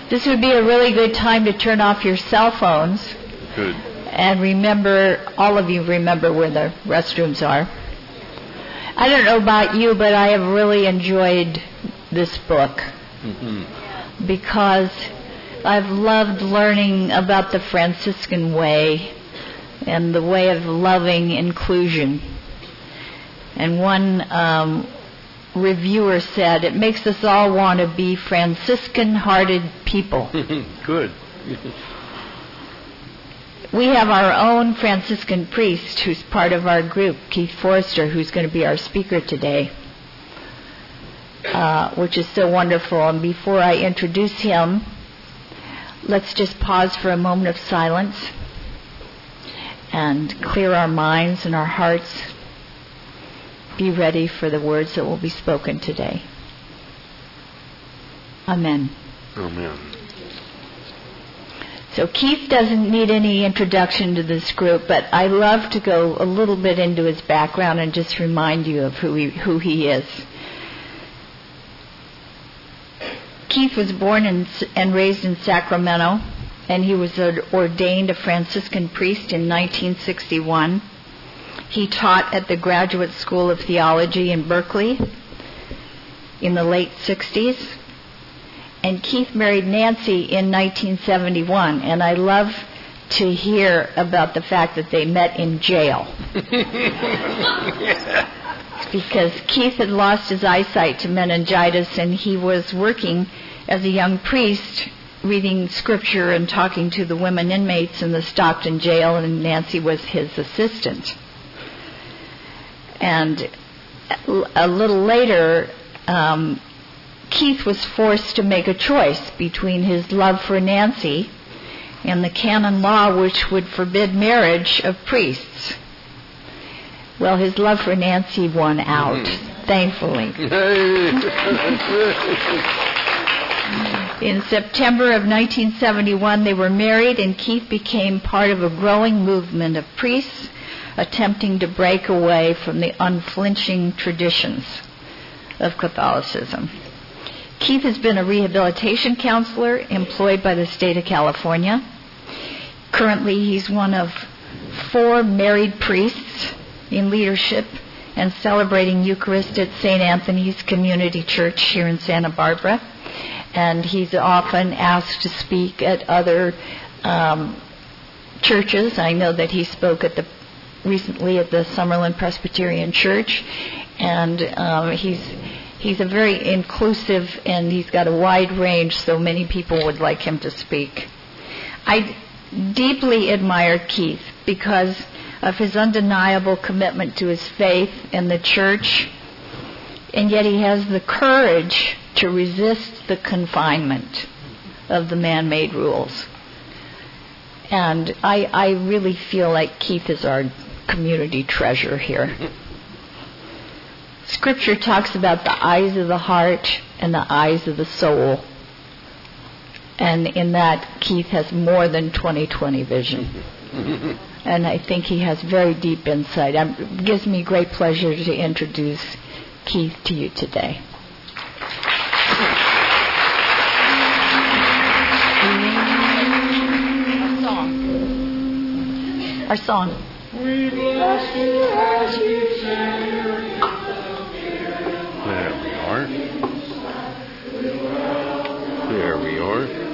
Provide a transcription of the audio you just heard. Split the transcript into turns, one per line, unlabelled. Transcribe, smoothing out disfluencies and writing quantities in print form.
This would be a really good time to turn off your cell phones.
Good.
And remember, all of you remember where the restrooms are. I don't know about you, but I have really enjoyed this book because I've loved learning about the Franciscan way and the way of loving inclusion. And one reviewer said, it makes us all want to be Franciscan-hearted people.
Good.
We have our own Franciscan priest who's part of our group, Keith Forrester, who's going to be our speaker today, which is so wonderful. And before I introduce him, let's just pause for a moment of silence and clear our minds and our hearts. Be ready for the words that will be spoken today. Amen.
Amen.
So Keith doesn't need any introduction to this group, but I love to go a little bit into his background and just remind you of who he is. Keith was born and raised in Sacramento, and he was ordained a Franciscan priest in 1961. He taught at the Graduate School of Theology in Berkeley in the late 60s. And Keith married Nancy in 1971, and I love to hear about the fact that they met in jail. Because Keith had lost his eyesight to meningitis, and he was working as a young priest, reading scripture and talking to the women inmates in the Stockton jail, and Nancy was his assistant. And a little later, Keith was forced to make a choice between his love for Nancy and the canon law which would forbid marriage of priests. Well, his love for Nancy won out, thankfully. In September of 1971, they were married, and Keith became part of a growing movement of priests attempting to break away from the unflinching traditions of Catholicism. Keith has been a rehabilitation counselor employed by the state of California. Currently, he's one of 4 married priests in leadership and celebrating Eucharist at St. Anthony's Community Church here in Santa Barbara. And he's often asked to speak at other churches. I know that he spoke recently at the Summerlin Presbyterian Church, and he's a very inclusive, and he's got a wide range, so many people would like him to speak. I deeply admire Keith because of his undeniable commitment to his faith and the church, and yet he has the courage to resist the confinement of the man-made rules. And I really feel like Keith is our community treasure here. Scripture talks about the eyes of the heart and the eyes of the soul. And in that, Keith has more than 20/20 vision. And I think he has very deep insight. It gives me great pleasure to introduce Keith to you today. Our song.
We bless you as we sing.
There we are. There we are.